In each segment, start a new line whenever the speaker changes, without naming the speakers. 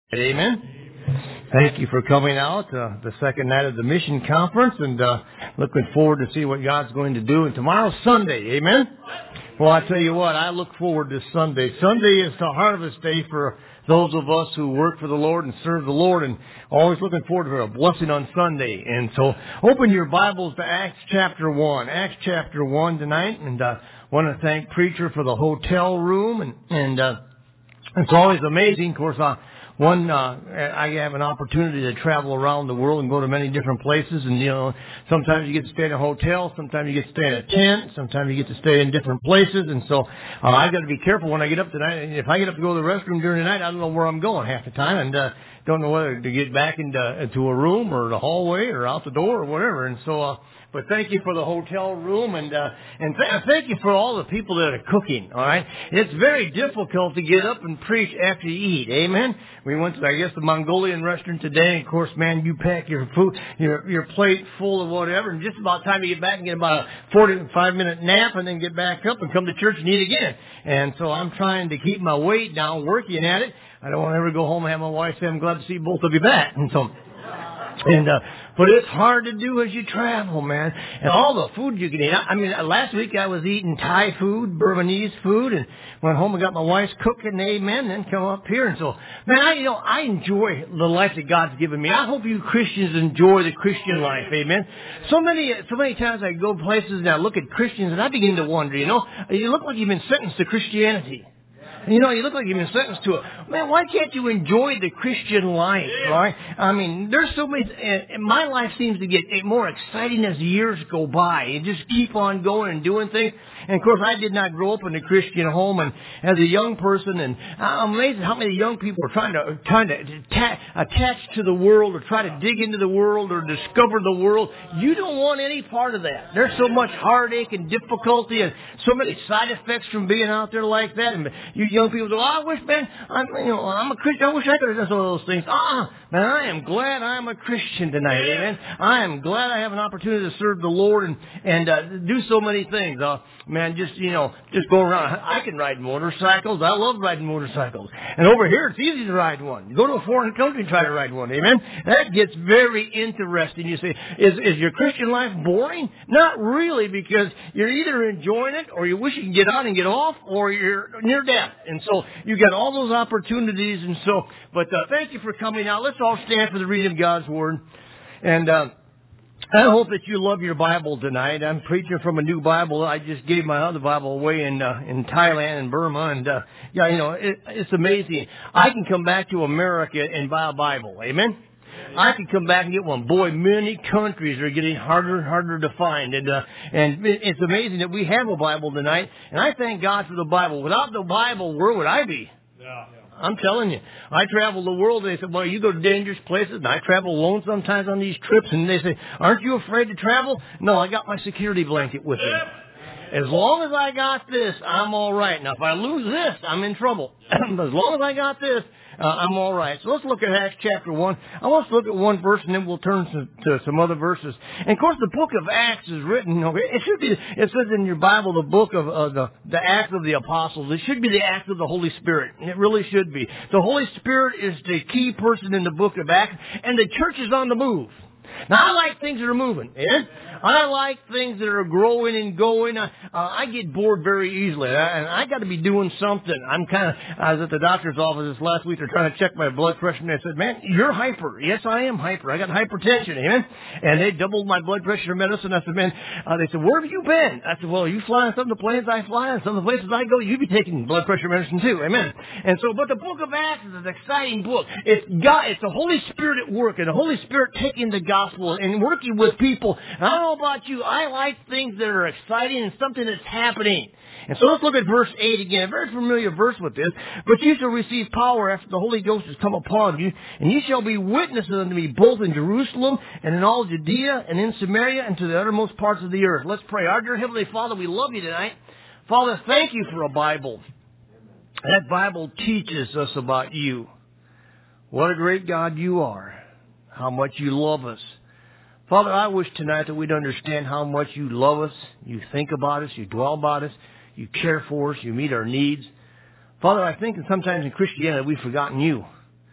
Amen. Thank you for coming out the second night of the mission conference, and looking forward to see what God's going to do. And tomorrow's Sunday. Amen. Well, I tell you what, I look forward to Sunday. Sunday is the harvest day for those of us who work for the Lord and serve the Lord, and always looking forward to a blessing on Sunday. And so open your Bibles to Acts chapter 1. Acts chapter 1 tonight, and want to thank Preacher for the hotel room, and it's always amazing. Of course, I have an opportunity to travel around the world and go to many different places, and sometimes you get to stay in a hotel, sometimes you get to stay in a tent, sometimes you get to stay in different places, and so I got to be careful when I get up tonight. If I get up to go to the restroom during the night, I don't know where I'm going half the time, and don't know whether to get back into a room or the hallway or out the door or whatever, and so. But thank you for the hotel room, and thank you for all the people that are cooking. All right, it's very difficult to get up and preach after you eat. Amen. We went to, I guess, the Mongolian restaurant today. And of course, man, you pack your food, your plate full of whatever, and just about time you get back and get about a 45-minute nap, and then get back up and come to church and eat again. And so I'm trying to keep my weight down, working at it. I don't want to ever go home and have my wife say, "I'm glad to see both of you back." And so. But it's hard to do as you travel, man. And all the food you can eat. I mean, last week I was eating Thai food, Burmese food, and went home and got my wife's cooking, amen, then come up here. And so, man, I enjoy the life that God's given me. I hope you Christians enjoy the Christian life, amen. So many times I go places and I look at Christians and I begin to wonder, you look like you've been sentenced to Christianity. You look like you've been sentenced to it. Man, why can't you enjoy the Christian life, right? I mean, there's so many. My life seems to get more exciting as the years go by. You just keep on going and doing things. And of course, I did not grow up in a Christian home, and as a young person, and I'm amazed how many young people are trying to attach to the world, or try to dig into the world, or discover the world. You don't want any part of that. There's so much heartache and difficulty, and so many side effects from being out there like that. And you young people go, "I wish, man, I'm a Christian. I wish I could have done some of those things." Man, I am glad I'm a Christian tonight, amen. I am glad I have an opportunity to serve the Lord and do so many things. Man, just go around. I can ride motorcycles. I love riding motorcycles. And over here, it's easy to ride one. You go to a foreign country and try to ride one, amen. That gets very interesting. You say, is your Christian life boring? Not really, because you're either enjoying it, or you wish you can get on and get off, or you're near death. And so you got all those opportunities. And so, but thank you for coming out. Let's all stand for the reading of God's Word. And I hope that you love your Bible tonight. I'm preaching from a new Bible. I just gave my other Bible away in Thailand and Burma. And, it's amazing. I can come back to America and buy a Bible. Amen? I could come back and get one. Boy, many countries are getting harder and harder to find. And it's amazing that we have a Bible tonight. And I thank God for the Bible. Without the Bible, where would I be? Yeah. I'm telling you. I travel the world, and they say, "Well, you go to dangerous places." And I travel alone sometimes on these trips. And they say, "Aren't you afraid to travel?" No, I got my security blanket with me. As long as I got this, I'm all right. Now, if I lose this, I'm in trouble. But as long as I got this, I'm all right. So let's look at Acts chapter 1. I want us to look at one verse, and then we'll turn to some other verses. And, of course, the book of Acts is written, it says in your Bible, the book of the Acts of the Apostles. It should be the Acts of the Holy Spirit. It really should be. The Holy Spirit is the key person in the book of Acts, and the church is on the move. Now, I like things that are moving. Yeah? I like things that are growing and going. I get bored very easily, and I got to be doing something. I was at the doctor's office this last week. They're trying to check my blood pressure, and they said, "Man, you're hyper." Yes, I am hyper. I got hypertension, amen? And they doubled my blood pressure medicine. I said, "Man," they said, "Where have you been?" I said, "Well, you fly on some of the planes I fly on, some of the places I go, you be taking blood pressure medicine too, amen?" And so, but the book of Acts is an exciting book. It's the Holy Spirit at work, and the Holy Spirit taking the gospel and working with people. And I don't know about you, I like things that are exciting and something that's happening. And so let's look at verse 8 again. A very familiar verse with this. "But you shall receive power after the Holy Ghost has come upon you, and you shall be witnesses unto me both in Jerusalem and in all Judea and in Samaria and to the uttermost parts of the earth." Let's pray. Our dear Heavenly Father, we love you tonight. Father, thank you for a Bible. That Bible teaches us about you. What a great God you are. How much you love us. Father, I wish tonight that we'd understand how much you love us, you think about us, you dwell about us, you care for us, you meet our needs. Father, I think that sometimes in Christianity we've forgotten you.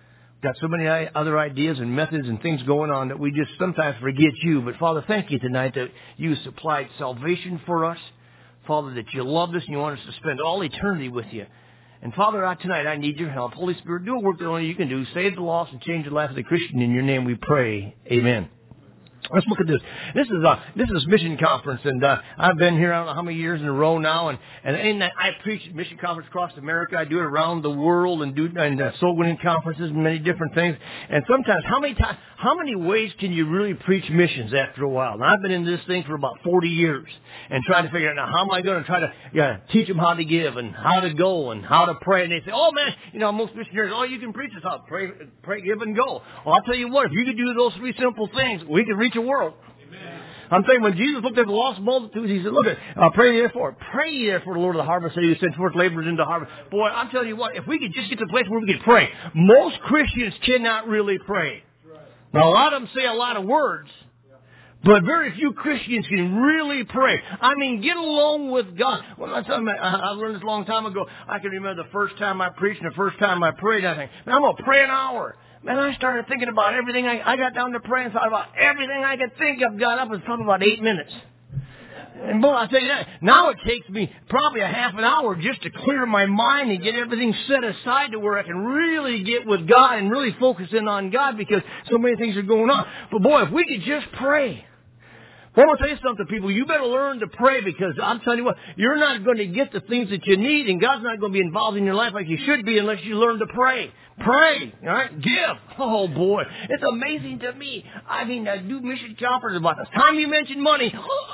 got so many other ideas and methods and things going on that we just sometimes forget you. But Father, thank you tonight that you supplied salvation for us. Father, that you loved us and you want us to spend all eternity with you. And Father, tonight I need your help. Holy Spirit, do a work that only you can do. Save the lost and change the life of the Christian. In your name we pray. Amen. Let's look at this. This is Mission Conference, and I've been here I don't know how many years in a row now, and I preach at Mission Conference across America. I do it around the world and soul winning conferences and many different things. And sometimes, how many ways can you really preach missions after a while? And I've been in this thing for about 40 years and trying to figure out now how am I going to try to teach them how to give and how to go and how to pray. And they say, oh man, most missionaries, all you can preach is how to pray, give, and go. Well, I'll tell you what, if you could do those three simple things, we could reach a world. Amen. I'm saying when Jesus looked at the lost multitudes, he said, look at, pray ye therefore the Lord of the harvest, that he sent forth laborers into the harvest. Boy, I'm telling you what, if we could just get to a place where we could pray, most Christians cannot really pray. Right. Now, a lot of them say a lot of words, but very few Christians can really pray. I mean, get along with God. Well, I learned this a long time ago. I can remember the first time I preached and the first time I prayed. I think, man, I'm going to pray an hour. Man, I started thinking about everything. I got down to praying and thought about everything I could think of. Got up. It was probably about 8 minutes. And boy, I'll tell you that. Now it takes me probably a half an hour just to clear my mind and get everything set aside to where I can really get with God and really focus in on God because so many things are going on. But boy, if we could just pray. Well, I'm going to tell you something, people. You better learn to pray because I'm telling you what, you're not going to get the things that you need and God's not going to be involved in your life like you should be unless you learn to pray. Pray, all right? Give. Oh, boy. It's amazing to me. I mean, I do mission conferences about the time you mention money.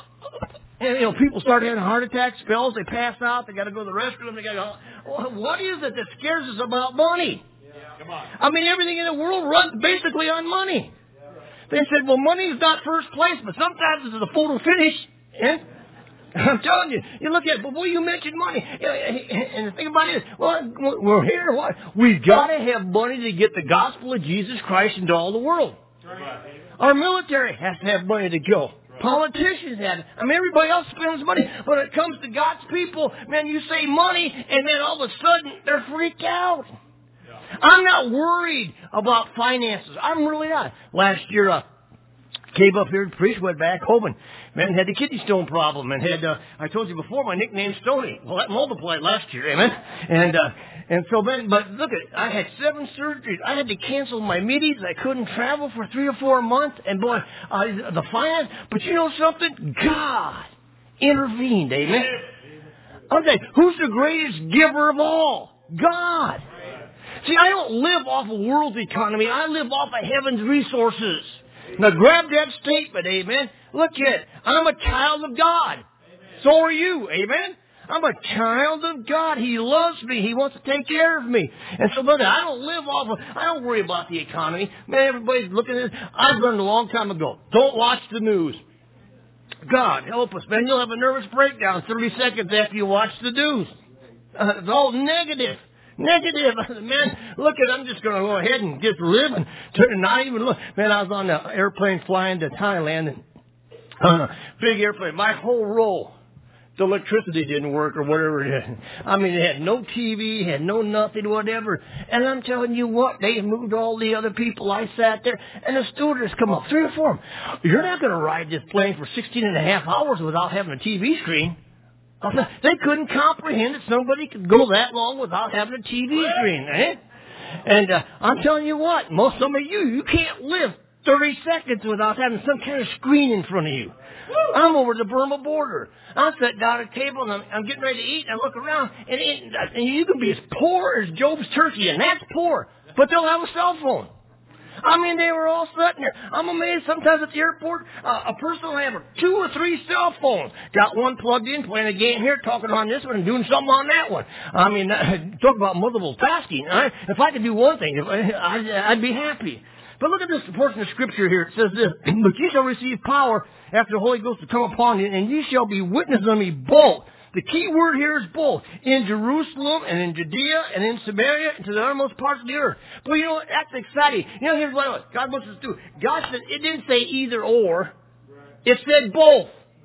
And, people start having heart attacks, spells, they pass out, they got to go to the restroom, they got to go. What is it that scares us about money? Yeah. Come on. I mean, everything in the world runs basically on money. They said, well, money's not first place, but sometimes it's a photo finish. And I'm telling you, you look at it, but boy, you mentioned money. And the thing about it is, well, we're here. What? We've got to have money to get the gospel of Jesus Christ into all the world. Right. Our military has to have money to go. Right. Politicians have it. I mean, everybody else spends money. When it comes to God's people, man, you say money, and then all of a sudden, they're freaked out. I'm not worried about finances. I'm really not. Last year, came up here and preached, went back home, and man had the kidney stone problem, and had I told you before my nickname's Stony. Well, that multiplied last year, amen. And so then, but look at it, I had 7 surgeries. I had to cancel my meetings. I couldn't travel for 3 or 4 months, and boy, the finance. But you know something? God intervened, amen. Okay, who's the greatest giver of all? God. See, I don't live off a world's economy. I live off of heaven's resources. Now, grab that statement, amen. Look at it. I'm a child of God. Amen. So are you, amen. I'm a child of God. He loves me. He wants to take care of me. And so, brother, I don't worry about the economy. Man, everybody's looking at it. I've learned a long time ago. Don't watch the news. God, help us, man. You'll have a nervous breakdown 30 seconds after you watch the news. It's all negative. Negative. Man, look at, I'm just going to go ahead and just live and not even look. Man, I was on an airplane flying to Thailand, and big airplane. My whole row, the electricity didn't work or whatever it is. I mean, it had no TV, had no nothing, whatever. And I'm telling you what, they moved all the other people. I sat there, and the stewardess come up, 3 or 4 of them. You're not going to ride this plane for 16 and a half hours without having a TV screen. They couldn't comprehend that somebody could go that long without having a TV screen, eh? And I'm telling you what, some of you can't live 30 seconds without having some kind of screen in front of you. I'm over the Burma border. I sat down at a table, and I'm getting ready to eat, and I look around, and you can be as poor as Job's turkey, and that's poor, but they'll have a cell phone. I mean, they were all sitting there. I'm amazed sometimes at the airport, a person will have 2 or 3 cell phones. Got one plugged in, playing a game here, talking on this one, and doing something on that one. I mean, talk about multiple tasking. Right? If I could do one thing, I'd be happy. But look at this portion of Scripture here. It says this, but ye shall receive power after the Holy Ghost to come upon you, and ye shall be witnesses of me both. The key word here is both. In Jerusalem and in Judea and in Samaria and to the uttermost parts of the earth. But you know what? That's exciting. You know, here's what God wants us to do. God said, it didn't say either or. It said both.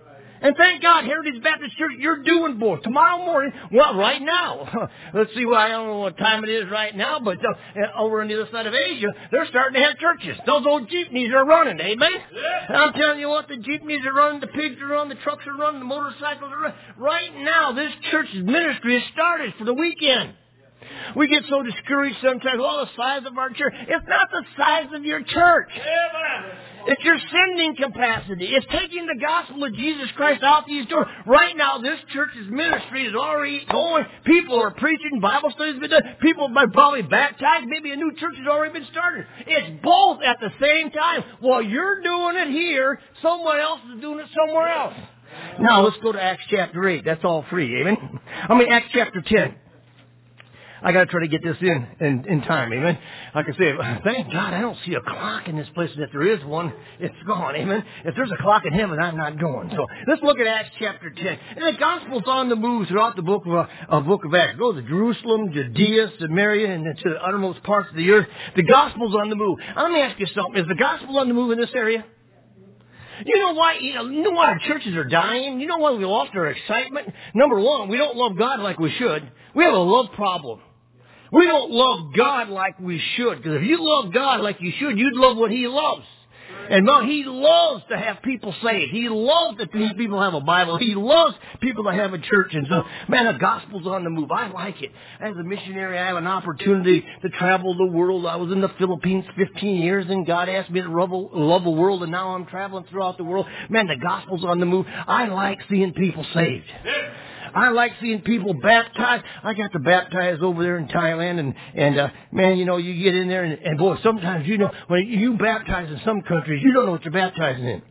And thank God, Heritage Baptist Church, you're doing both. Tomorrow morning, well, right now, let's see, I don't know what time it is right now, but over on the other side of Asia, they're starting to have churches. Those old jeepneys are running, amen? Yeah. I'm telling you what, the jeepneys are running, the pigs are running, the trucks are running, the motorcycles are running. Right now, this church's ministry has started for the weekend. We get so discouraged sometimes. The size of our church. It's not the size of your church. It's your sending capacity. It's taking the gospel of Jesus Christ out these doors. Right now, this church's ministry is already going. People are preaching. Bible studies have been done. People are probably baptized. Maybe a new church has already been started. It's both at the same time. While you're doing it here, someone else is doing it somewhere else. Now, let's go to Acts chapter 8. That's all free. Amen? Acts chapter 10. I got to try to get this in time, amen. Like I say, thank God I don't see a clock in this place. And if there is one, it's gone, amen. If there's a clock in heaven, I'm not going. So let's look at Acts chapter 10. And the gospel's on the move throughout the book of Acts. Go to Jerusalem, Judea, Samaria, and to the uttermost parts of the earth. The gospel's on the move. Let me ask you something. Is the gospel on the move in this area? You know why? You know why our churches are dying? You know why we lost our excitement? Number one, we don't love God like we should. We have a love problem. We don't love God like we should. Because if you love God like you should, you'd love what He loves. And He loves to have people saved. He loves that people have a Bible. He loves people to have a church. And so, man, the gospel's on the move. I like it. As a missionary, I have an opportunity to travel the world. I was in the Philippines 15 years, and God asked me to love the world, and now I'm traveling throughout the world. Man, the gospel's on the move. I like seeing people saved. I like seeing people baptized. I got to baptize over there in Thailand, and man, you get in there, and boy, sometimes, when you baptize in some countries, you don't know what you're baptizing in.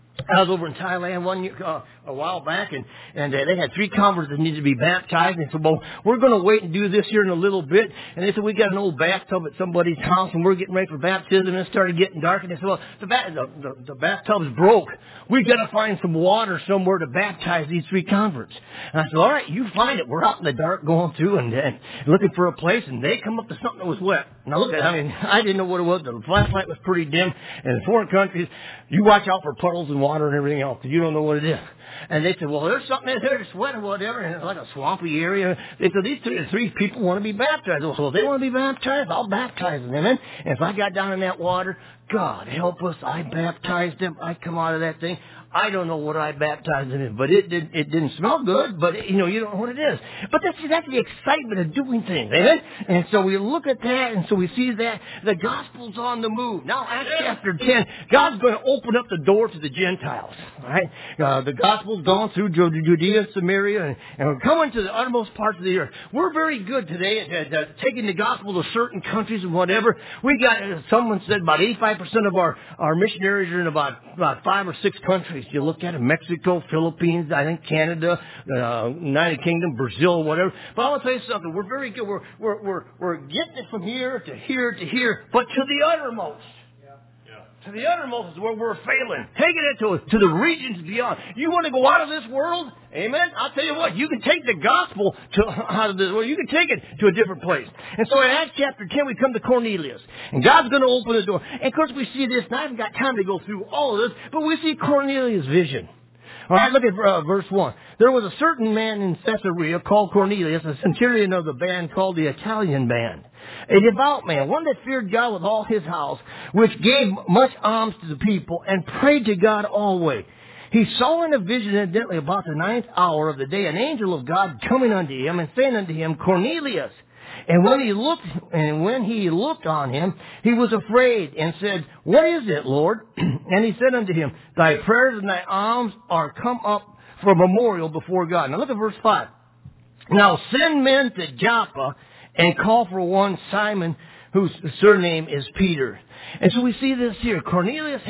I was over in Thailand a while back, and they had 3 converts that needed to be baptized. And they said, well, we're going to wait and do this here in a little bit. And they said, we got an old bathtub at somebody's house, and we're getting ready for baptism. And it started getting dark. And they said, well, the bathtub's broke. We've got to find some water somewhere to baptize these 3 converts. And I said, all right, you find it. We're out in the dark going through and looking for a place, and they come up to something that was wet. Now, look at it. I didn't know what it was. The flashlight was pretty dim. And in foreign countries, you watch out for puddles and water and everything else, because you don't know what it is. And they said, well, there's something in there that's wet or whatever, and it's like a swampy area. They said, these 3 people want to be baptized. So if they want to be baptized, I'll baptize them. Amen? And if I got down in that water, God help us, I baptized them. I come out of that thing. I don't know what I baptized them in, but it didn't smell good, but you don't know what it is. But that's the excitement of doing things, amen? And so we look at that, and so we see that the gospel's on the move. Now, Acts chapter 10, God's going to open up the door to the Gentiles, all right? The gospel's gone through Judea, Samaria, and we're coming to the uttermost parts of the earth. We're very good today at taking the gospel to certain countries and whatever. We got, someone said about 85% of our missionaries are in about 5 or 6 countries. You look at it, Mexico, Philippines, I think Canada, United Kingdom, Brazil, whatever. But I want to tell you something. We're very good. We're getting it from here to here to here, but to the uttermost. To the uttermost is where we're failing. Taking it to the regions beyond. You want to go out of this world? Amen? I'll tell you what, you can take the gospel out of this world. You can take it to a different place. And so in Acts chapter 10, we come to Cornelius. And God's going to open the door. And of course we see this, and I haven't got time to go through all of this, but we see Cornelius' vision. All right, look at verse 1. There was a certain man in Caesarea called Cornelius, a centurion of the band called the Italian band, a devout man, one that feared God with all his house, which gave much alms to the people and prayed to God always. He saw in a vision, evidently about the 9th hour of the day, an angel of God coming unto him and saying unto him, Cornelius. And when he looked on him, he was afraid and said, What is it, Lord? And he said unto him, Thy prayers and thy alms are come up for a memorial before God. Now look at verse 5. Now send men to Joppa and call for one Simon, whose surname is Peter. And so we see this here. Cornelius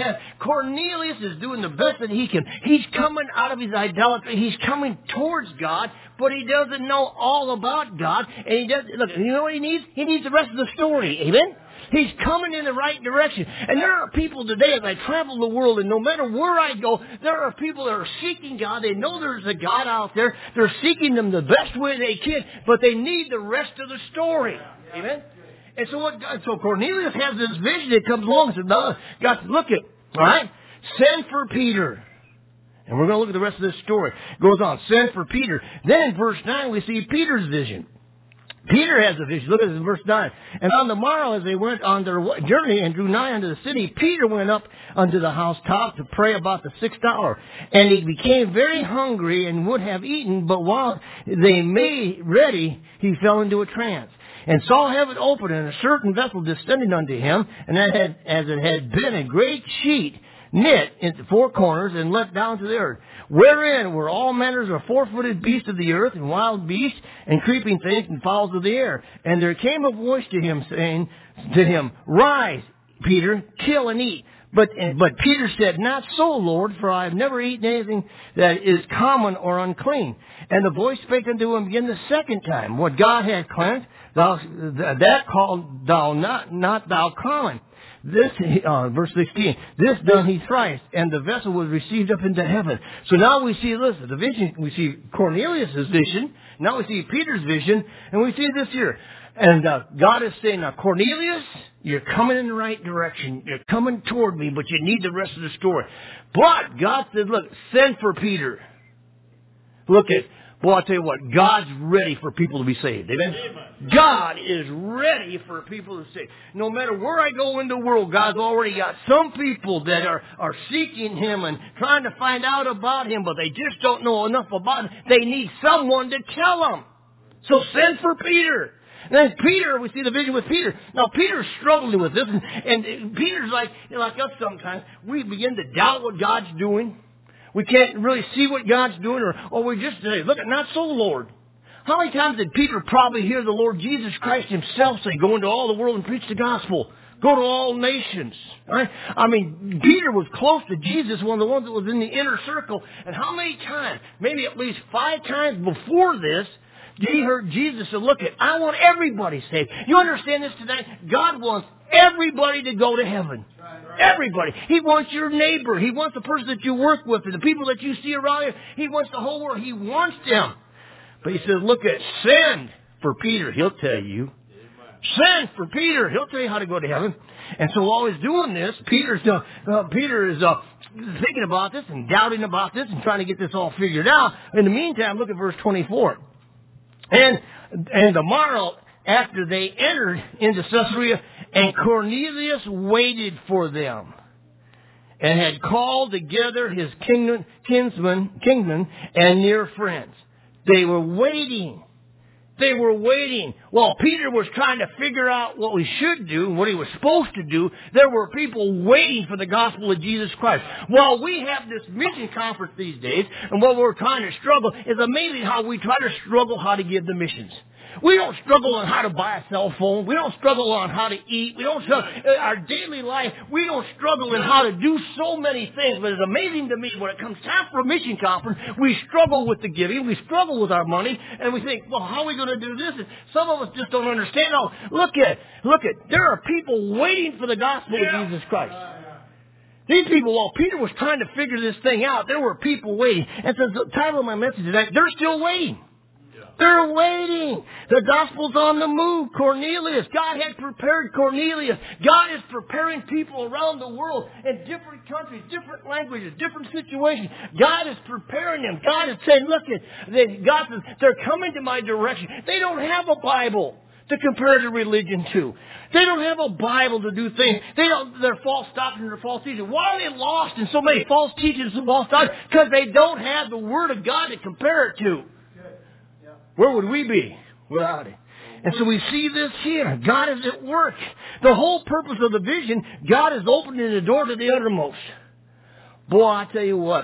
is doing the best that he can. He's coming out of his idolatry. He's coming towards God, but he doesn't know all about God. And he doesn't, look, you know what he needs? He needs the rest of the story. Amen? He's coming in the right direction. And there are people today, as I travel the world, and no matter where I go, there are people that are seeking God. They know there's a God out there. They're seeking Him the best way they can, but they need the rest of the story. Amen? And so Cornelius has this vision that comes along and says, no, God, look it, all right? Send for Peter. And we're going to look at the rest of this story. It goes on. Send for Peter. Then in verse 9 we see Peter's vision. Peter has a vision. Look at this in verse 9. And on the morrow, as they went on their journey and drew nigh unto the city, Peter went up unto the housetop to pray about the 6th hour. And he became very hungry and would have eaten, but while they made ready, he fell into a trance. And saw heaven open, and a certain vessel descending unto him, and as it had been a great sheet knit into 4 corners and let down to the earth, wherein were all manners of 4-footed beasts of the earth, and wild beasts, and creeping things, and fowls of the air. And there came a voice to him, saying to him, Rise, Peter, kill and eat. But Peter said, Not so, Lord, for I have never eaten anything that is common or unclean. And the voice spake unto him again the 2nd time, What God hath cleansed, that called thou not thou common. This, verse 16, this done he thrice, and the vessel was received up into heaven. So now we see, listen, the vision, we see Cornelius' vision, now we see Peter's vision, and we see this here. And God is saying, now Cornelius, you're coming in the right direction. You're coming toward me, but you need the rest of the story. But God said, look, send for Peter. Look at, boy, I'll tell you what, God's ready for people to be saved. Amen? God is ready for people to be saved. No matter where I go in the world, God's already got some people that are seeking Him and trying to find out about Him, but they just don't know enough about Him. They need someone to tell them. So send for Peter. And then Peter, we see the vision with Peter. Now, Peter's struggling with this, and Peter's like us sometimes. We begin to doubt what God's doing. We can't really see what God's doing, or we just say, look, not so, Lord. How many times did Peter probably hear the Lord Jesus Christ Himself say, go into all the world and preach the gospel? Go to all nations. Right? I mean, Peter was close to Jesus, one of the ones that was in the inner circle. And how many times, maybe at least 5 times before this, he heard Jesus say, look, I want everybody saved. You understand this tonight? God wants everybody to go to heaven. Everybody. He wants your neighbor. He wants the person that you work with and the people that you see around you. He wants the whole world. He wants them. But He says, look at, send for Peter. He'll tell you. Send for Peter. He'll tell you how to go to heaven. And so while he's doing this, Peter is thinking about this and doubting about this and trying to get this all figured out. In the meantime, look at verse 24. And tomorrow, after they entered into Caesarea, and Cornelius waited for them, and had called together his kinsmen and near friends. They were waiting. They were waiting. While Peter was trying to figure out what we should do, what he was supposed to do, there were people waiting for the gospel of Jesus Christ. While we have this mission conference these days, and what we're trying to struggle, it's amazing how we try to struggle how to give the missions. We don't struggle on how to buy a cell phone. We don't struggle on how to eat. We don't struggle our daily life. We don't struggle in how to do so many things. But it's amazing to me when it comes time for a mission conference, we struggle with the giving. We struggle with our money, and we think, well, how are we going to do this? And some of us just don't understand. Oh, look at. There are people waiting for the gospel of Jesus Christ. These people, while Peter was trying to figure this thing out, there were people waiting. And so the title of my message tonight, they're still waiting. They're waiting. The gospel's on the move. Cornelius. God had prepared Cornelius. God is preparing people around the world in different countries, different languages, different situations. God is preparing them. God is saying, look, God says, they're coming to my direction. They don't have a Bible to compare to religion to. They don't have a Bible to do things. They're false doctrine or false teaching. Why are they lost in so many false teachings and false doctrine? Because they don't have the Word of God to compare it to. Where would we be without it? And so we see this here. God is at work. The whole purpose of the vision, God is opening the door to the uttermost. Boy, I tell you what.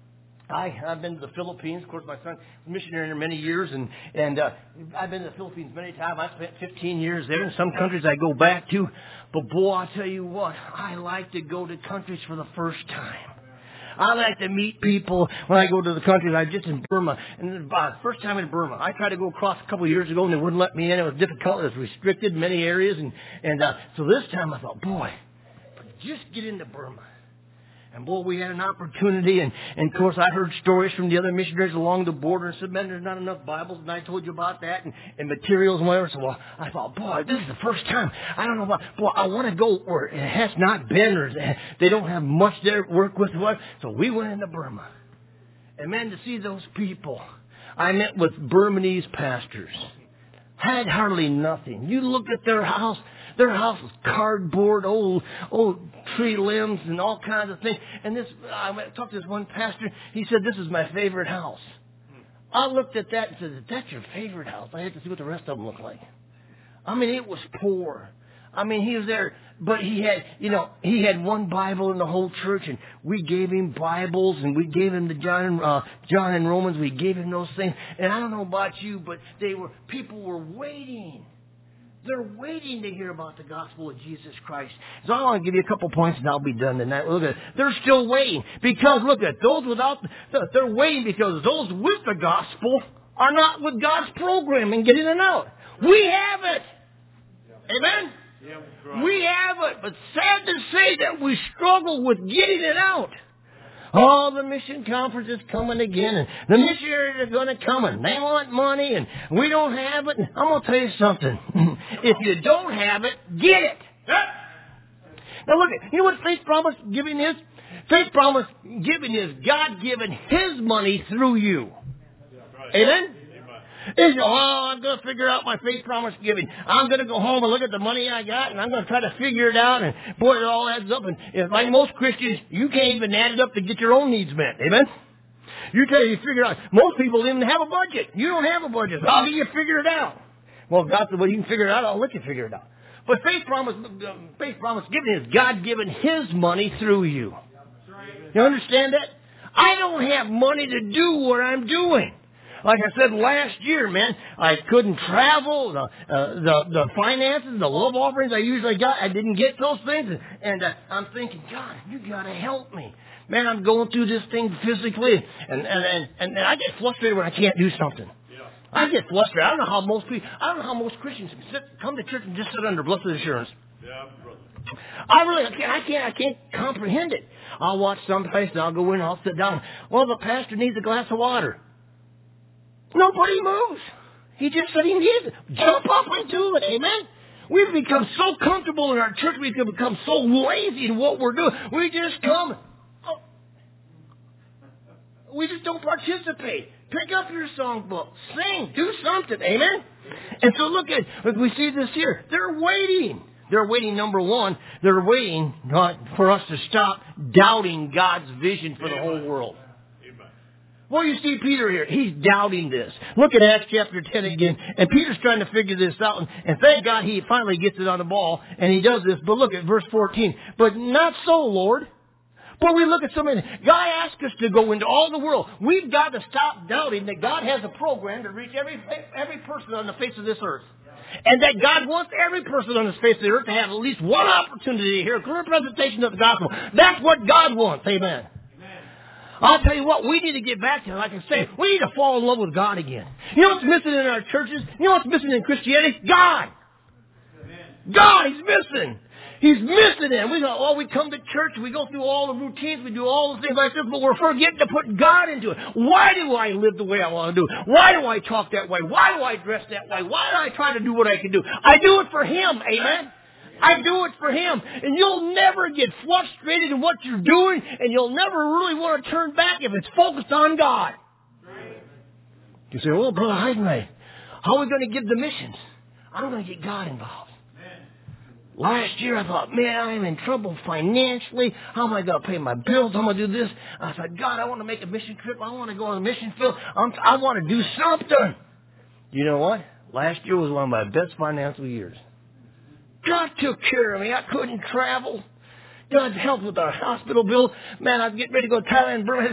I've been to the Philippines. Of course, my son's a missionary there many years, and I've been to the Philippines many times. I spent 15 years there. In some countries I go back to. But boy, I tell you what, I like to go to countries for the first time. I like to meet people when I go to the countries. I was just in Burma, and first time in Burma. I tried to go across a couple of years ago, and they wouldn't let me in. It was difficult. It was restricted in many areas, and so this time I thought, boy, just get into Burma. And boy, we had an opportunity, and of course I heard stories from the other missionaries along the border and said, man, there's not enough Bibles, and I told you about that, and materials and whatever. So I thought, boy, this is the first time. I don't know about, boy, I want to go where it has not been, or they don't have much there to work with. So we went into Burma. And man, to see those people. I met with Burmese pastors. Had hardly nothing. You look at their house. Their house is cardboard, old tree limbs and all kinds of things. And I talked to this one pastor. He said, "This is my favorite house." I looked at that and said, "That's your favorite house?" I had to see what the rest of them looked like. I mean, it was poor. I mean, he was there, but he had one Bible in the whole church, and we gave him Bibles, and we gave him the John and Romans. We gave him those things. And I don't know about you, but people were waiting. They're waiting to hear about the gospel of Jesus Christ. So I want to give you a couple points, and I'll be done tonight. Look at it. They're still waiting because look at those they're waiting because those with the gospel are not with God's program and getting it out. We have it. Amen. We have it, but sad to say that we struggle with getting it out. Oh, the mission conference is coming again, and the missionaries are going to come, and they want money, and we don't have it. And I'm going to tell you something. If you don't have it, get it. Now look, you know what faith promise giving is? Faith promise giving is God giving His money through you. Amen? I'm going to figure out my faith promise giving. I'm going to go home and look at the money I got, and I'm going to try to figure it out. And boy, it all adds up. And like most Christians, you can't even add it up to get your own needs met. Amen? You figure it out. Most people don't even have a budget. You don't have a budget. How do you figure it out? Well, God said, well, you can figure it out. I'll let you figure it out. But faith promise giving is God giving His money through you. You understand that? I don't have money to do what I'm doing. Like I said last year, man, I couldn't travel. The finances, the love offerings I usually got, I didn't get those things. And I'm thinking, God, you got to help me. Man, I'm going through this thing physically. And I get frustrated when I can't do something. I get frustrated. I don't know how most Christians come to church and just sit under blessed assurance. I can't comprehend it. I'll watch someplace and I'll go in and I'll sit down. Well, the pastor needs a glass of water. Nobody moves. He just said he needs it. Jump up and do it. Amen? We've become so comfortable in our church. We've become so lazy in what we're doing. We just come. We just don't participate. Pick up your songbook. Sing. Do something. Amen? And so look we see this here. They're waiting. They're waiting, number one. They're waiting for us to stop doubting God's vision for the whole world. Well, you see Peter here. He's doubting this. Look at Acts chapter 10 again. And Peter's trying to figure this out. And thank God he finally gets it on the ball. And he does this. But look at verse 14. But not so, Lord. But we look at something. God asked us to go into all the world. We've got to stop doubting that God has a program to reach every person on the face of this earth. And that God wants every person on the face of the earth to have at least one opportunity to hear a clear presentation of the gospel. That's what God wants. Amen. I'll tell you what, we need to get back to, like I say, we need to fall in love with God again. You know what's missing in our churches? You know what's missing in Christianity? God. God, He's missing. He's missing it. We come to church, we go through all the routines, we do all the things like this, but we're forgetting to put God into it. Why do I live the way I want to do? Why do I talk that way? Why do I dress that way? Why do I try to do what I can do? I do it for Him. Amen? I do it for Him. And you'll never get frustrated in what you're doing, and you'll never really want to turn back if it's focused on God. You say, well, Brother Heidenreich, how are we going to give the missions? I'm going to get God involved. Last year I thought, man, I'm in trouble financially. How am I going to pay my bills? How am I going to do this? I said, God, I want to make a mission trip. I want to go on a mission field. I want to do something. You know what? Last year was one of my best financial years. God took care of me. I couldn't travel. God helped with our hospital bill. Man, I was getting ready to go to Thailand, Burma.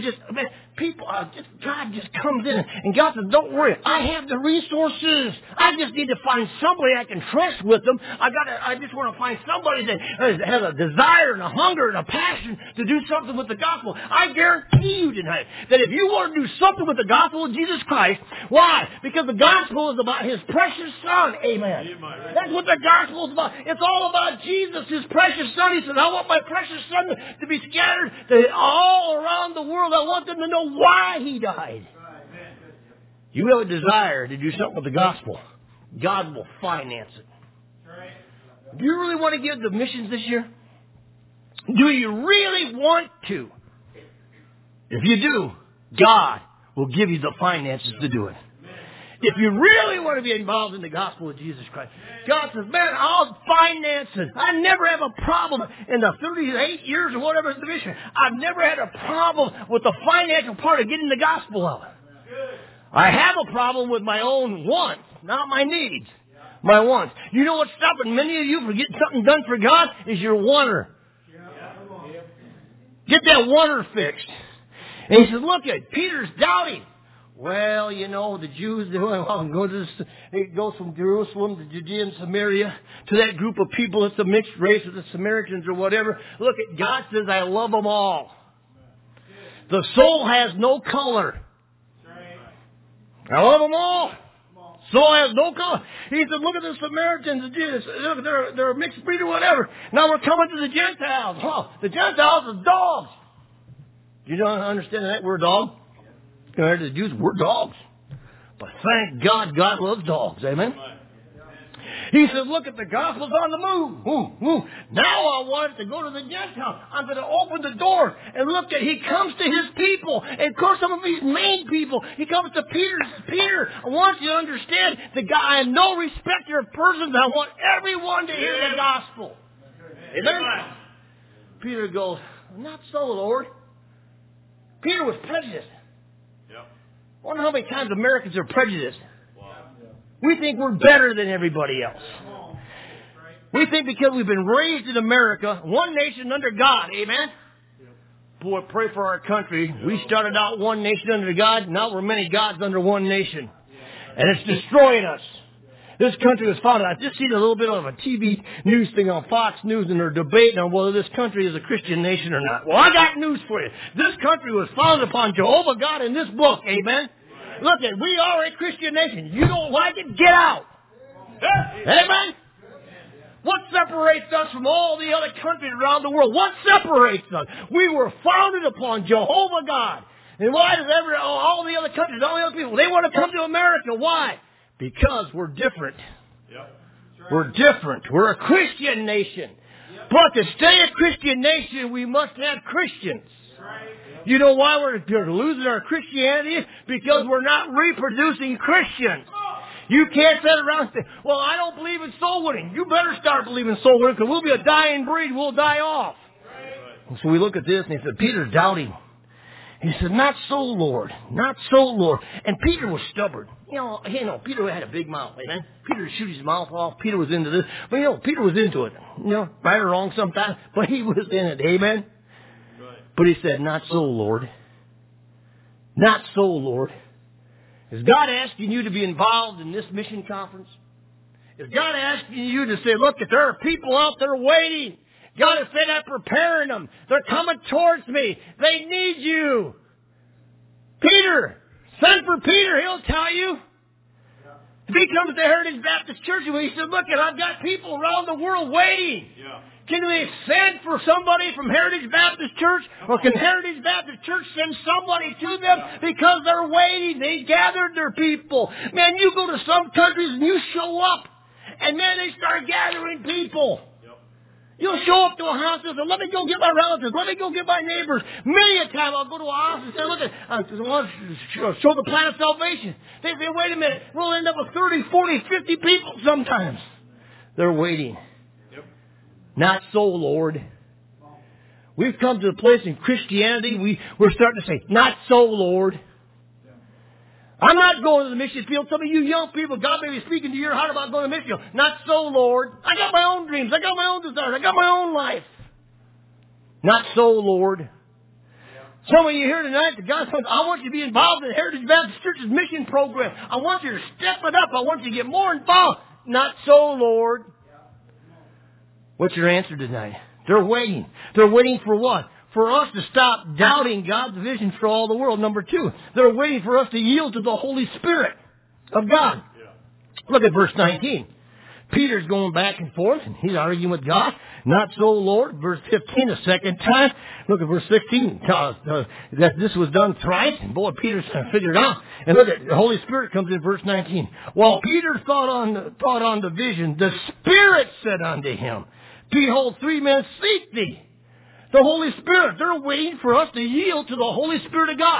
God just comes in. And God says, don't worry. I have the resources. I just need to find somebody I can trust with them. I just want to find somebody that has a desire and a hunger and a passion to do something with the gospel. I guarantee you tonight that if you want to do something with the gospel of Jesus Christ, why? Because the gospel is about His precious Son. Amen. That's what the gospel is about. It's all about Jesus, His precious Son. He said, I want my precious Son to be scattered all around the world. I want them to know why He died. You have a desire to do something with the gospel, God will finance it. Do you really want to give the missions this year? Do you really want to? If you do, God will give you the finances to do it. If you really want to be involved in the gospel of Jesus Christ, God says, man, I'll finance it. I never have a problem in the 38 years or whatever the mission. I've never had a problem with the financial part of getting the gospel out. I have a problem with my own wants, not my needs. My wants. You know what's stopping many of you from getting something done for God is your wanter. Get that wanter fixed. And he says, look at Peter's doubting. Well, you know, the Jews, it goes from Jerusalem to Judea and Samaria to that group of people. It's a mixed race of the Samaritans or whatever. Look, at God says, I love them all. The soul has no color. I love them all. Soul has no color. He said, look at the Samaritans and Jews. Look, they're a mixed breed or whatever. Now we're coming to the Gentiles. Oh, the Gentiles are dogs. You don't understand that word dog? Compared to the Jews, we're dogs. But thank God, God loves dogs. Amen? He said, look at the gospel's on the move. Now I want it to go to the Gentiles. I'm going to open the door. And look at, he comes to his people. And of course, some of these main people, he comes to Peter. Peter, I want you to understand that God, I have no respecter of persons. I want everyone to hear the gospel. Amen? Peter goes, not so, Lord. Peter was prejudiced. I wonder how many times Americans are prejudiced. We think we're better than everybody else. We think because we've been raised in America, one nation under God. Amen? Boy, pray for our country. We started out one nation under God. Now we're many gods under one nation. And it's destroying us. This country was founded. I just seen a little bit of a TV news thing on Fox News, and they're debating on whether this country is a Christian nation or not. Well, I got news for you. This country was founded upon Jehovah God in this book. Amen? Look, we are a Christian nation. You don't like it? Get out. Amen? What separates us from all the other countries around the world? What separates us? We were founded upon Jehovah God. And why does all the other countries, all the other people, they want to come to America? Why? Because we're different. We're different. We're a Christian nation. But to stay a Christian nation, we must have Christians. You know why we're losing our Christianity? Because we're not reproducing Christians. You can't sit around and say, well, I don't believe in soul winning. You better start believing soul winning because we'll be a dying breed. We'll die off. And so we look at this and he said, Peter's doubting. He said, not so, Lord. Not so, Lord. And Peter was stubborn. You know, Peter had a big mouth, amen? Peter would shoot his mouth off. Peter was into this. But, Peter was into it. Right or wrong sometimes. But he was in it, amen? But he said, not so, Lord. Not so, Lord. Is God asking you to be involved in this mission conference? Is God asking you to say, look, if there are people out there waiting, God has said I'm preparing them. They're coming towards me. They need you. Peter, send for Peter. He'll tell you. If he comes to Heritage Baptist Church, he said, look, I've got people around the world waiting. Can they send for somebody from Heritage Baptist Church? Or can Heritage Baptist Church send somebody to them because they're waiting? They gathered their people. Man, you go to some countries and you show up. And man, they start gathering people. You'll show up to a house and say, let me go get my relatives. Let me go get my neighbors. Many a time I'll go to a house and say, look, I want to show the plan of salvation. They say, wait a minute. We'll end up with 30, 40, 50 people sometimes. They're waiting. Not so, Lord. We've come to a place in Christianity, we're starting to say, not so, Lord. I'm not going to the mission field. Some of you young people, God may be speaking to your heart about going to the mission field. Not so, Lord. I got my own dreams. I got my own desires. I got my own life. Not so, Lord. Some of you here tonight, God says, I want you to be involved in the Heritage Baptist Church's mission program. I want you to step it up. I want you to get more involved. Not so, Lord. What's your answer tonight? They're waiting. They're waiting for what? For us to stop doubting God's vision for all the world. Number two, they're waiting for us to yield to the Holy Spirit of God. Look at verse 19. Peter's going back and forth, and he's arguing with God. Not so, Lord. Verse 15, a second time. Look at verse 16. That this was done thrice. And boy, Peter's trying to figure it out. And look at the Holy Spirit comes in verse 19. While Peter thought on the vision, the Spirit said unto him, behold, 3 men seek thee. The Holy Spirit, they're waiting for us to yield to the Holy Spirit of God.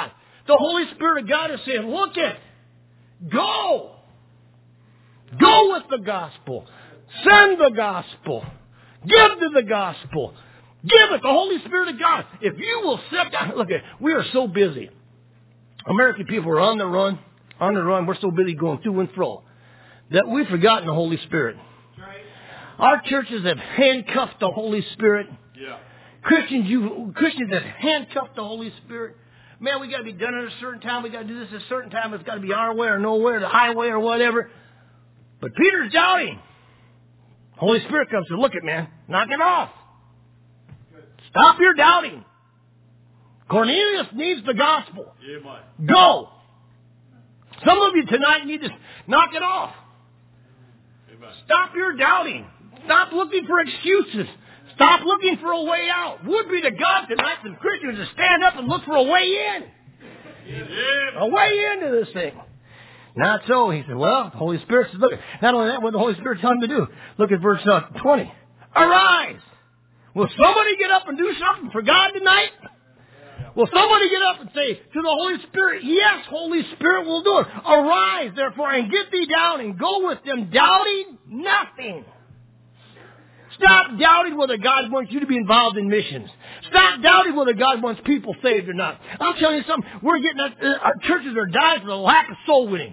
The Holy Spirit of God is saying, look it. Go. Go with the gospel. Send the gospel. Give to the gospel. Give it. The Holy Spirit of God. If you will sit down. Look at, we are so busy. American people are on the run. On the run. We're so busy going to and fro that we've forgotten the Holy Spirit. Our churches have handcuffed the Holy Spirit.
Yeah.
Christians have handcuffed the Holy Spirit. Man, we got to be done at a certain time. We got to do this at a certain time. It's got to be our way or nowhere, the highway or whatever. But Peter's doubting. Holy Spirit comes and look at man, knock it off. Stop your doubting. Cornelius needs the gospel. Go. Some of you tonight need to knock it off. Stop your doubting. Stop looking for excuses. Stop looking for a way out. Would be to God tonight some Christians to stand up and look for a way in. A way into this thing. Not so. He said, well, the Holy Spirit says, look, not only that, what the Holy Spirit telling him to do. Look at verse 20. Arise. Will somebody get up and do something for God tonight? Will somebody get up and say to the Holy Spirit, yes, Holy Spirit will do it. Arise, therefore, and get thee down and go with them, doubting nothing. Stop doubting whether God wants you to be involved in missions. Stop doubting whether God wants people saved or not. I'll tell you something. Our churches are dying for the lack of soul winning.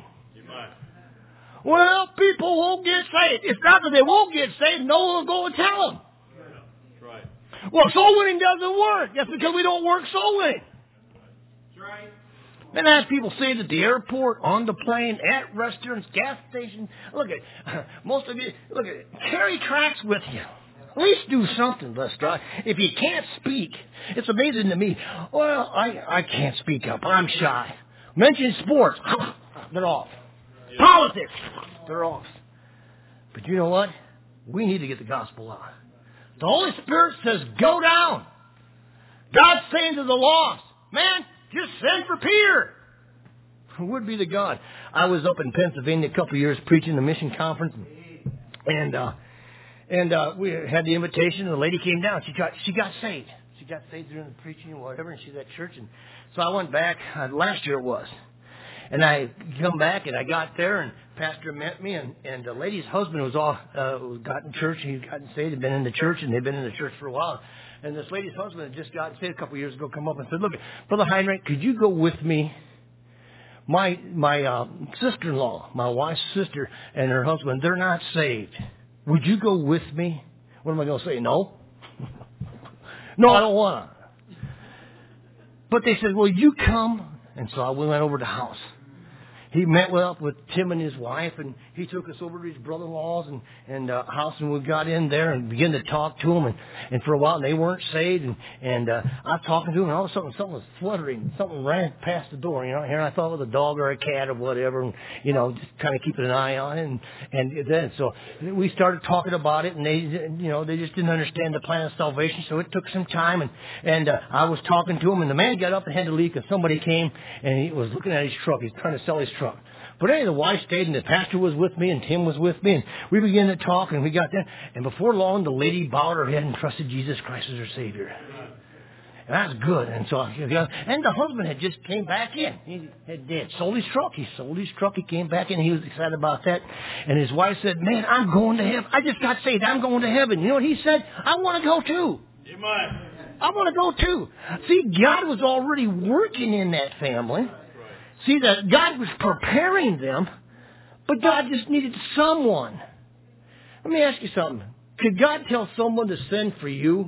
Well, people won't get saved. It's not that they won't get saved. No one will go and tell them.
That's right.
Well, soul winning doesn't work. That's because we don't work soul winning.
That's right.
And I have people say at the airport, on the plane, at restaurants, gas stations. Look at most of you. Look at carry tracts with you. At least do something, Lester. If you can't speak, it's amazing to me. Well, I can't speak up. I'm shy. Mention sports, they're off. Politics, they're off. But you know what? We need to get the gospel out. The Holy Spirit says, go down. God's saying to the lost, man, just send for Peter. Would be to God. I was up in Pennsylvania a couple of years preaching the mission conference, and we had the invitation. And the lady came down. She got saved. She got saved during the preaching and whatever, and she's at church. And so I went back. Last year it was. And I come back, and I got there, and pastor met me, and the lady's husband was got in church. He got saved. Had been in the church, and they'd been in the church for a while. And this lady's husband had just got saved a couple of years ago. Come up and said, "Look, Brother Heinrich, could you go with me? My sister-in-law, my wife's sister, and her husband, they're not saved. Would you go with me?" What am I going to say? No. No, I don't want to. But they said, "Well, you come." And so we went over to the house. He met with Tim and his wife, and he took us over to his brother-in-law's and house, and we got in there and began to talk to them, and for a while they weren't saved, and I was talking to them, and all of a sudden something was fluttering, something ran past the door, here, and I thought it was a dog or a cat or whatever, and just kind of keeping an eye on it, and then so we started talking about it, and they just didn't understand the plan of salvation, so it took some time, and I was talking to him, and the man got up and had to leave because somebody came, and he was looking at his truck. He's trying to sell his truck. But anyway, the wife stayed, and the pastor was with me, and Tim was with me, and we began to talk, and we got there. And before long, the lady bowed her head and trusted Jesus Christ as her Savior. And that's good. And so, and the husband had just came back in. He had sold his truck. He sold his truck. He came back in. He was excited about that. And his wife said, "Man, I'm going to heaven. I just got saved. I'm going to heaven." You know what he said? "I want to go too.
Amen.
I want to go too." See, God was already working in that family. See, that God was preparing them, but God just needed someone. Let me ask you something. Could God tell someone to send for you?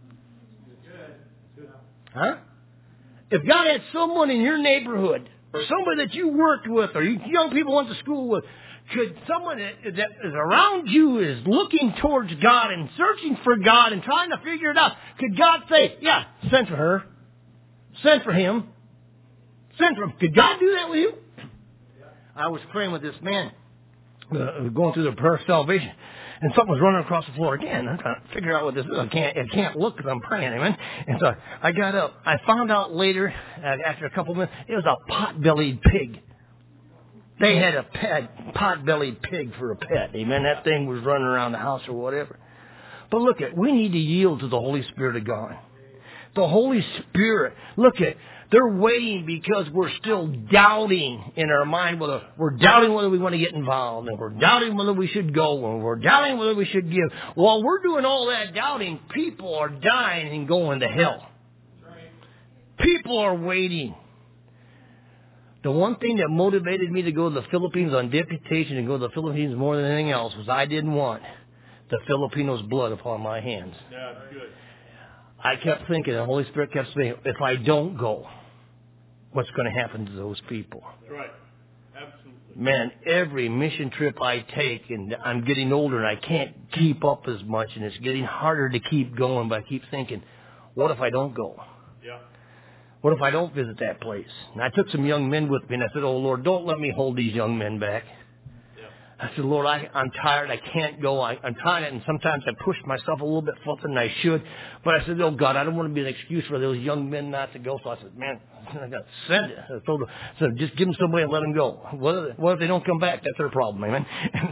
Huh? If God had someone in your neighborhood, or somebody that you worked with, or you young people went to school with, could someone that is around you is looking towards God and searching for God and trying to figure it out, could God say, "Yeah, send for her, send for him, send for him"? Could God do that with you? I was praying with this man, going through the prayer of salvation, and something was running across the floor again. I'm trying to figure out what this is. I can't look because I'm praying, amen. And so I got up. I found out later, after a couple of minutes, it was a pot-bellied pig. They had a pot-bellied pig for a pet, amen. That thing was running around the house or whatever. But look, we need to yield to the Holy Spirit of God. The Holy Spirit. Look at, they're waiting because we're still doubting in our mind we're doubting whether we want to get involved, and we're doubting whether we should go, and we're doubting whether we should give. While we're doing all that doubting, people are dying and going to hell. People are waiting. The one thing that motivated me to go to the Philippines on deputation and go to the Philippines more than anything else was I didn't want the Filipinos' blood upon my hands.
Yeah, good.
I kept thinking, the Holy Spirit kept saying, if I don't go, what's going to happen to those people?
That's right. Absolutely.
Man, every mission trip I take, and I'm getting older and I can't keep up as much, and it's getting harder to keep going, but I keep thinking, what if I don't go?
Yeah.
What if I don't visit that place? And I took some young men with me, and I said, oh, Lord, don't let me hold these young men back.
Yeah.
I said, Lord, I'm tired. I can't go. I'm tired, and sometimes I push myself a little bit further than I should. But I said, oh, God, I don't want to be an excuse for those young men not to go. So I said, man, I got to send it. I told them, so just give them somebody and let them go. What if they don't come back? That's their problem, amen.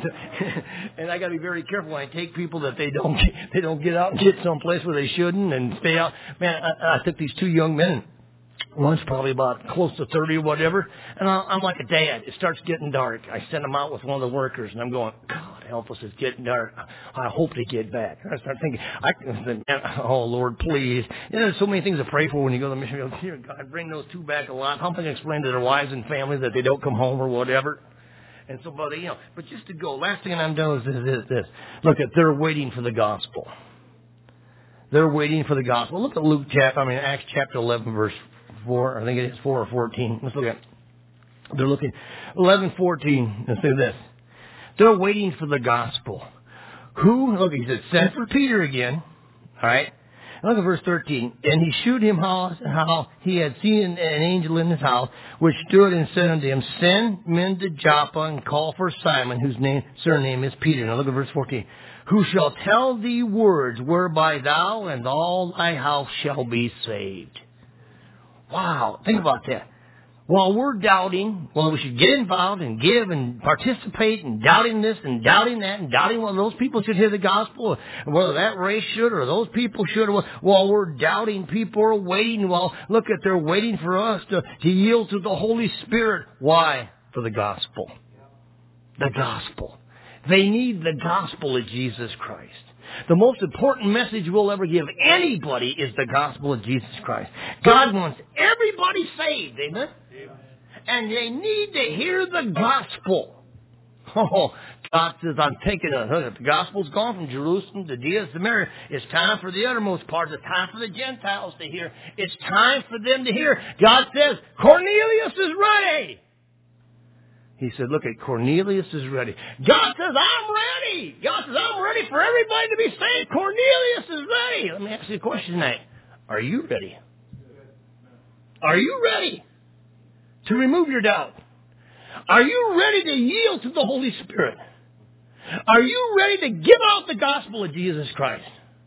And I got to be very careful when I take people that they don't get out and get someplace where they shouldn't and stay out. Man, I took these two young men. One's probably about close to 30 or whatever. And I'm like a dad. It starts getting dark. I send them out with one of the workers, and I'm going, God, help us, it's getting dark. I hope they get back. I start thinking, oh, Lord, please. You know, there's so many things to pray for when you go to the mission. You go, dear God, bring those two back a lot. Help them explain to their wives and families that they don't come home or whatever. And so, but just to go, last thing I'm doing is this. Look, they're waiting for the gospel. They're waiting for the gospel. Look at Acts chapter 11, verse 4, I think it is 4 or 14. Let's look at it. They're looking 11:14. Let's do this. They're waiting for the gospel. Who? Look, he said, send for Peter again. All right. Look at verse 13. And he shewed him how he had seen an angel in his house, which stood and said unto him, send men to Joppa and call for Simon, whose surname is Peter. Now look at verse 14. Who shall tell thee words whereby thou and all thy house shall be saved. Wow, think about that. While we're doubting, we should get involved and give and participate and doubting this and doubting that and doubting whether those people should hear the gospel, or whether that race should or those people should. While we're doubting, people are waiting. They're waiting for us to yield to the Holy Spirit. Why? For the gospel. The gospel. They need the gospel of Jesus Christ. The most important message we'll ever give anybody is the gospel of Jesus Christ. God wants everybody saved, amen? And they need to hear the gospel. Oh, God says, I'm taking the gospel's gone from Jerusalem to Judea to Samaria. It's time for the uttermost parts. It's time for the Gentiles to hear. It's time for them to hear. God says, Cornelius is ready. He said, look, Cornelius is ready. God says, I'm ready. God says, I'm ready for everybody to be saved. Cornelius is ready. Let me ask you a question tonight. Are you ready? Are you ready to remove your doubt? Are you ready to yield to the Holy Spirit? Are you ready to give out the gospel of Jesus Christ?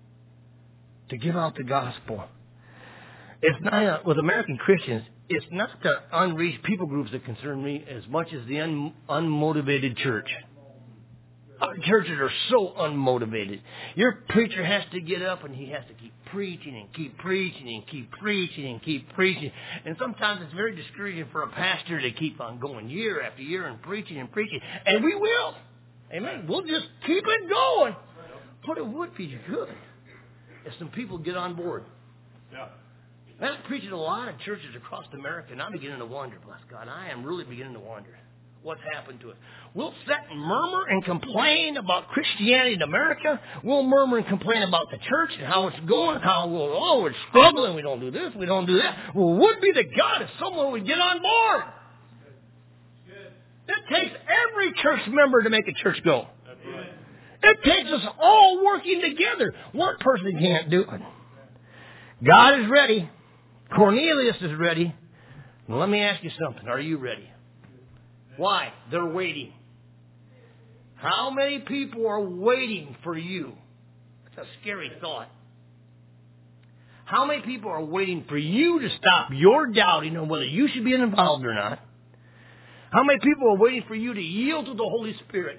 To give out the gospel. It's not with American Christians. It's not the unreached people groups that concern me as much as the unmotivated church. Our churches are so unmotivated. Your preacher has to get up and he has to keep preaching and keep preaching and keep preaching and keep preaching. And sometimes it's very discouraging for a pastor to keep on going year after year and preaching and preaching. And we will. Amen. We'll just keep it going. But it would be good if some people get on board.
Yeah.
I'm preaching a lot of churches across America, and I'm beginning to wonder, bless God, I am really beginning to wonder what's happened to us. We'll sit and murmur and complain about Christianity in America. We'll murmur and complain about the church and how it's going, how we're struggling, we don't do this, we don't do that. Well, would be to God if someone would get on board. It takes every church member to make a church go. It takes us all working together. One person can't do it. God is ready. Cornelius is ready. Well, let me ask you something. Are you ready? Why? They're waiting. How many people are waiting for you? That's a scary thought. How many people are waiting for you to stop your doubting on whether you should be involved or not? How many people are waiting for you to yield to the Holy Spirit?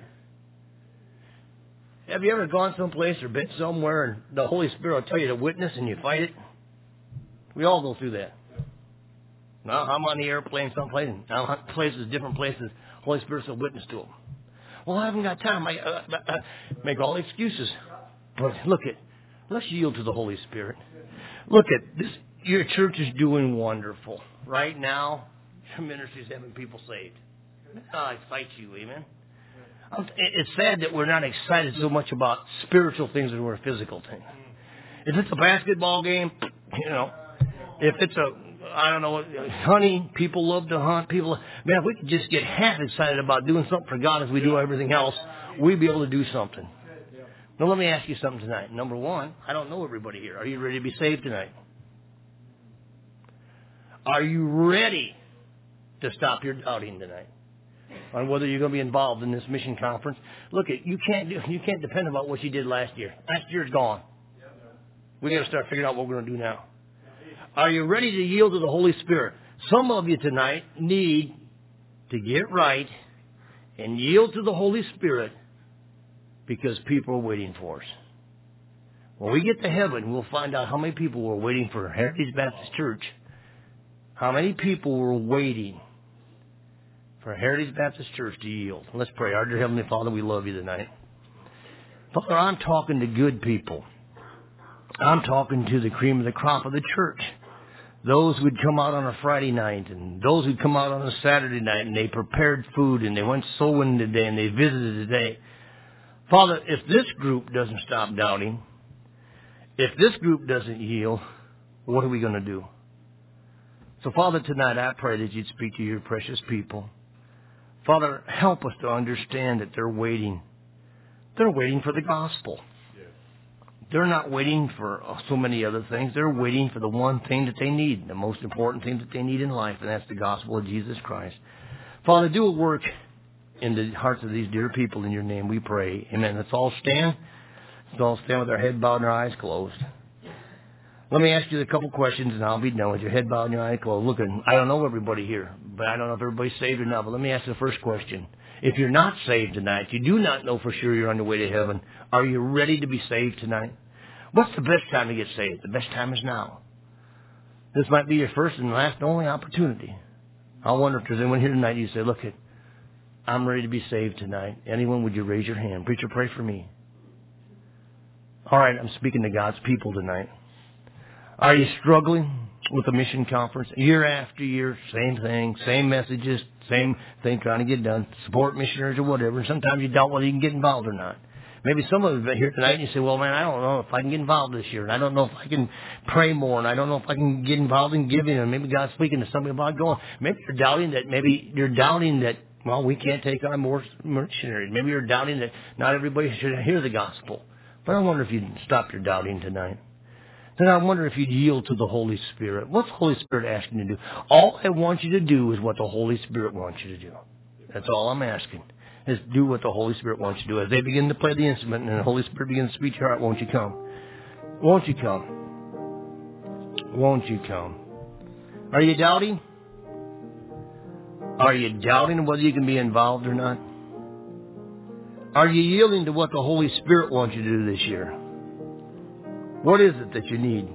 Have you ever gone someplace or been somewhere and the Holy Spirit will tell you to witness and you fight it? We all go through that. Now, I'm on the airplane someplace, and I'm on places, different places. Holy Spirit's a witness to them. Well, I haven't got time. I make all the excuses. But let's yield to the Holy Spirit. Look at this. Your church is doing wonderful. Right now, your ministry is having people saved. I excite you, amen? It's sad that we're not excited so much about spiritual things as we're physical things. If it's a basketball game, if it's hunting, people love to hunt. Man, if we could just get half excited about doing something for God as we do everything else, we'd be able to do something. Now, let me ask you something tonight. Number one, I don't know everybody here. Are you ready to be saved tonight? Are you ready to stop your doubting tonight on whether you're going to be involved in this mission conference? Look, you can't depend on what you did last year. Last year's gone. We got to start figuring out what we're going to do now. Are you ready to yield to the Holy Spirit? Some of you tonight need to get right and yield to the Holy Spirit because people are waiting for us. When we get to heaven, we'll find out how many people were waiting for Heritage Baptist Church. How many people were waiting for Heritage Baptist Church to yield? Let's pray. Our dear Heavenly Father, we love you tonight. Father, I'm talking to good people. I'm talking to the cream of the crop of the church. Those who'd come out on a Friday night and those who'd come out on a Saturday night and they prepared food and they went sowing today and they visited today. Father, if this group doesn't stop doubting, if this group doesn't yield, what are we going to do? So, Father, tonight I pray that you'd speak to your precious people. Father, help us to understand that they're waiting. They're waiting for the gospel. They're not waiting for so many other things. They're waiting for the one thing that they need, the most important thing that they need in life, and that's the gospel of Jesus Christ. Father, do a work in the hearts of these dear people in your name, we pray. Amen. Let's all stand. Let's all stand with our head bowed and our eyes closed. Let me ask you a couple questions, and I'll be done with your head bowed and your eyes closed. Look, I don't know everybody here, but I don't know if everybody's saved or not. But let me ask you the first question. If you're not saved tonight, you do not know for sure you're on your way to heaven, are you ready to be saved tonight? What's the best time to get saved? The best time is now. This might be your first and last and only opportunity. I wonder if there's anyone here tonight you say, look, I'm ready to be saved tonight. Anyone, would you raise your hand? Preacher, pray for me. All right, I'm speaking to God's people tonight. Are you struggling with the mission conference? Year after year, same thing, same messages, same thing trying to get done, support missionaries or whatever. Sometimes you doubt whether you can get involved or not. Maybe some of you are here tonight and you say, well, man, I don't know if I can get involved this year. And I don't know if I can pray more. And I don't know if I can get involved in giving. And maybe God's speaking to somebody about going. Maybe you're doubting that, well, we can't take on more missionaries. Maybe you're doubting that not everybody should hear the gospel. But I wonder if you'd stop your doubting tonight. Then I wonder if you'd yield to the Holy Spirit. What's the Holy Spirit asking you to do? All I want you to do is what the Holy Spirit wants you to do. That's all I'm asking, is do what the Holy Spirit wants you to do. As they begin to play the instrument and the Holy Spirit begins to speak to your heart, won't you come? Won't you come? Won't you come? Are you doubting? Are you doubting whether you can be involved or not? Are you yielding to what the Holy Spirit wants you to do this year? What is it that you need?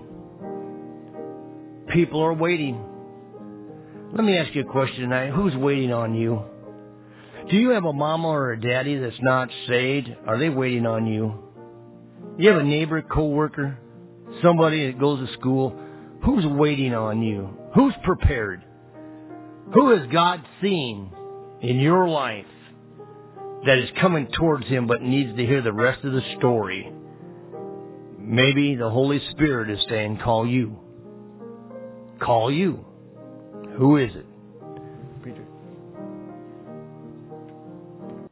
People are waiting. Let me ask you a question tonight. Who's waiting on you? Do you have a mama or a daddy that's not saved? Are they waiting on you? You have a neighbor, coworker, somebody that goes to school. Who's waiting on you? Who's prepared? Who has God seen in your life that is coming towards him but needs to hear the rest of the story? Maybe the Holy Spirit is saying, call you. Call you. Who is it?